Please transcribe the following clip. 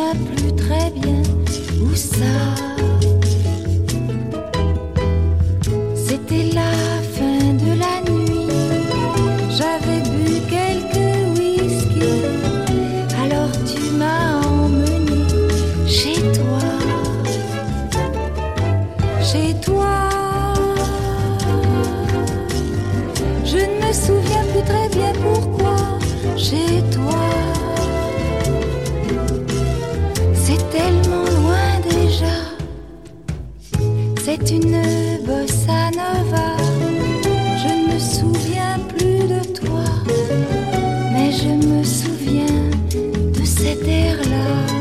souviens plus très bien où ça. C'était la fin de la nuit, j'avais bu quelques whisky, alors tu m'as emmené chez toi. Chez toi, je ne me souviens plus très bien pourquoi. Chez toi, c'est tellement loin déjà. C'est une bossa nova. Je ne me souviens plus de toi, mais je me souviens de cet air-là.